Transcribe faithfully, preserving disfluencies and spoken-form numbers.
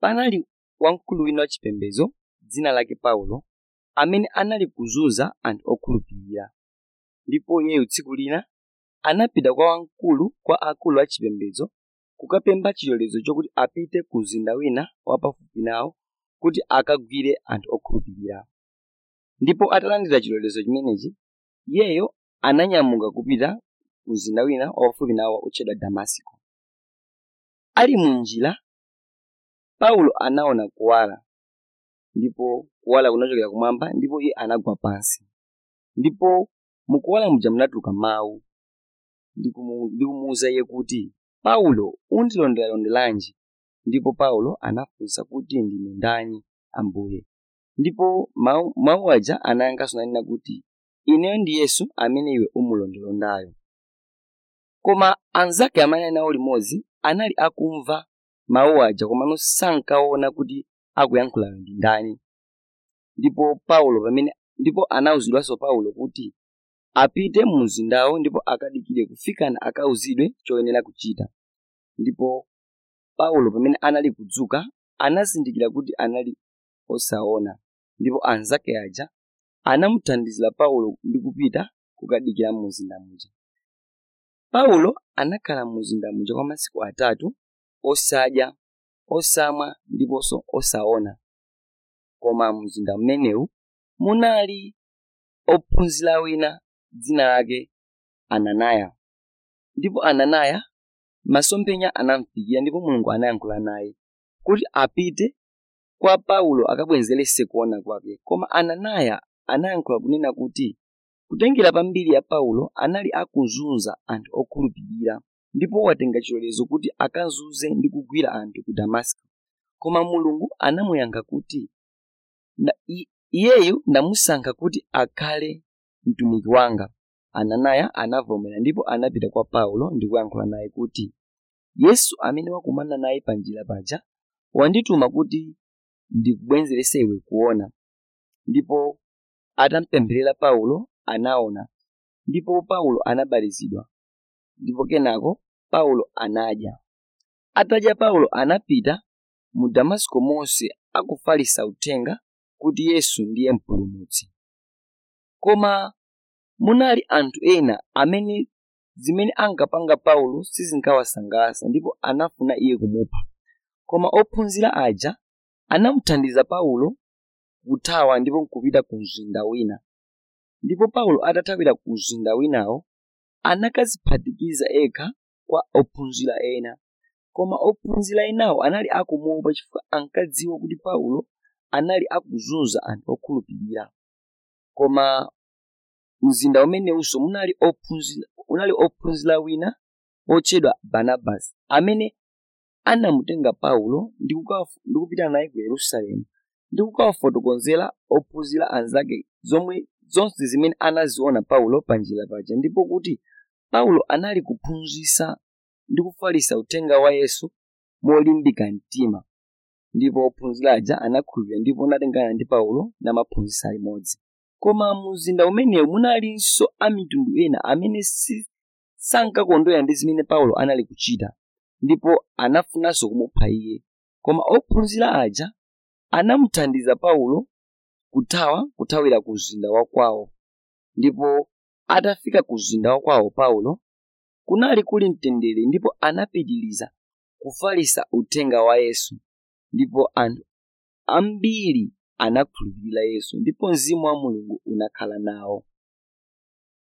panali wamkulu wina wachipembedzo dzina lake Paulo amene anali kuzunza anthu okhulupirira. Ndipo iyeyo tsiku lina anapita kwa wamkulu kwa akulu achipembedzo kukapempha chilolezo chokuti apite ku mzinda wina wapafupi nawo kuti akagwire anthu okhulupirira. Ndipo atalandira chilolezo chimenechi, iyeyo ananyamuka kupita ku mzinda wina wapafupi nawo otchedwa Damasiko. Ali mu njira, Paulo anaona kuwala, ndipo kuwala kunachokera kumwamba, ndipo iye anagwa pansi. Ndipo mukuwala muja munatuluka mawu ndikumuwuza iye kuti, Paulo, undilondelalondelanji? Ndipo Paulo anafunsa kuti, ndine ndani Ambuye? Ndipo mawu, mawu aja anayankhanso nanena kuti, ineyo ndi Yesu amene iwe umulondelondayo. Koma anzake amene nawo limodzi anali akumva mawu aja komano sankaona kuti akuyankhulayo ndi ndani. Ndipo Paulo pamene ndipo anawuzidwanso Paulo kuti apite mu mzindawo ndipo akadikire kufikana akawuzidwe choyenera kuchita. Ndipo Paulo pamene anali kudzuka anazindikira kuti anali osaona, ndipo anzake aja anamuthandizira Paulo ndi kupita kukadikira mu mzinda muja. Paulo anakhala mu mzinda muja kwa masiku atatu, osadya, osamwa ndiponso osaona. Koma mu mzinda mmenewu munali ophunzira wina dzina lake Ananiya. Ndipo Ananiya masomphenya anamfikira ndipo Mulungu anayankhula naye kuti apite kwa Paulo akabwenzerese kuona kwake. Koma Ananiya anayankhula kunena kuti kutengera pambiri ya Paulo anali akuzunza anthu okhulupirira, ndipo watenga chilolezo kuti akazunze ndi kugwira anthu ku Damasiko. Koma Mulungu anamuyankha kuti iyeyo ndamusankha kuti akhale mtumiki wanga. Ananiya anavomera ndipo anapita kwa Paulo ndi kuyankhula naye kuti, Yesu amene wakumana naye panjira paja wandituma kuti ndikubwenzerese iwe kuona. Ndipo atampempherera Paulo anaona, ndipo Paulo anabatizidwa. Ndipo kenako Paulo anadya. Atadya Paulo anapita mu Damasiko monse akufalitsa uthenga kuti Yesu ndiye mpulumutsi. Koma munali anthu ena amene zimene ankapanga Paulo sizinkawasangalatsa ndipo anafuna iye kumupha. Koma ophunzira aja anamuthandiza Paulo kuthawa ndipo kupita ku mzinda wina. Ndipo Paulo atathawira ku mzinda winawo anakadziphatikiza ekha kwa ophunzira ena. Koma ophunzira enawo anali akumuopa chifukwa ankadziwa kuti Paulo anali akuzunza anthu okhulupirira. Koma mzinda umenewunso munali ophunzira unali ophunzira wina otchedwa Barnabasi amene anamutenga Paulo ndi kupita naye ku Yerusalemu ndi kukawafotokozera ophunzira anzake zomwe zonse zimene anaziona Paulo panjira paja, ndipo kuti Paulo anali kuphunzitsa ndi kufalitsa uthenga wa Yesu molimbika mtima. Ndipo ophunzira aja anakhulupirira ndipo anatengana ndi Paulo namaphunzitsa limodzi. Koma mu mzinda umenewu munalinso a mitundu ena amene si sankakondwera ndi zimene Paulo anali kuchita, ndipo anafunanso kumupha iye. Koma ophunzira aja anamuthandiza Paulo kuthawa kuthawira ku mzinda wa kwawo. Ndipo atafika ku mzinda wa kwawo Paulo kunali kuli mtendere, ndipo anapitiriza kufalitsa uthenga wa Yesu. Ndipo anthu ambiri anakhulupirira Yesu, ndipo mzimu wa Mulungu unakhala nawo.